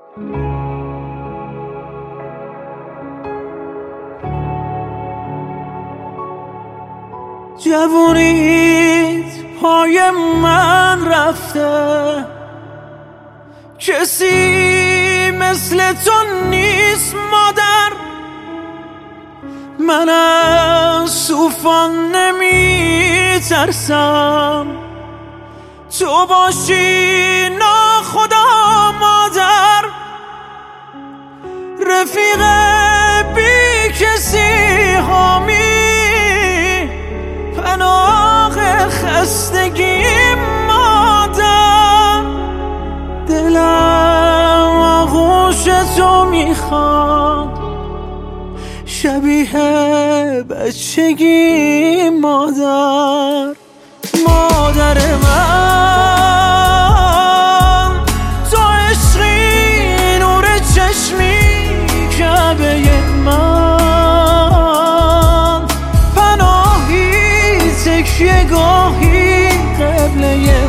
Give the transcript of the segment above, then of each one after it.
جوونیت پای من رفته، کسی مثل تو نیست مادر. من از طوفان نمی ترسم، تو باشی ناخدا مادر. رفیق بی کسی حامی، پناه خستگی مادر. دلم آغوش تو میخواد، شبیه بچگی مادر. مادر من تو عشقی، نور چشمی کعبه من، پناهی تکیه گاهی قبله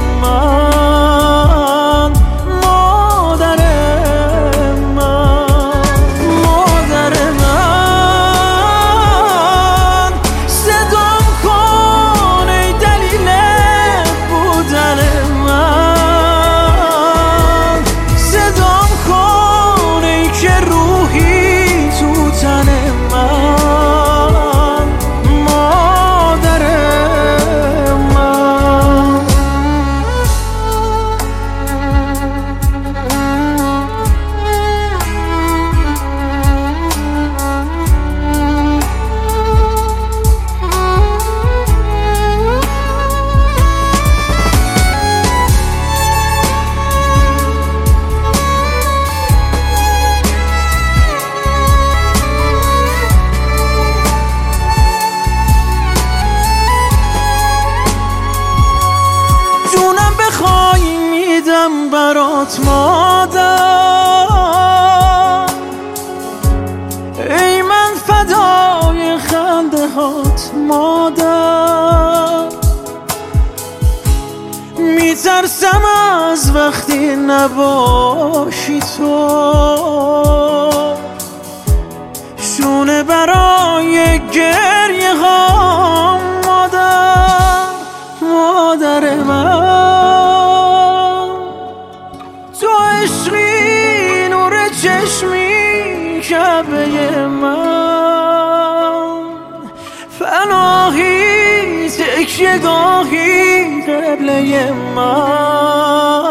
من. مادر من، مادر من، صدام کن ای دلیل بودن من. صدام کن ای که روحی تو تن من. مادر من. جونم بخوای میدم برات مادر، ای من فدای خنده هات مادر. میترسم از وقتی نباشی تو، شونه برای گریه ها مادر. مادر من تو عشقی، نور چشمی کعبه من، پناهی تکیه گاهی قبله من.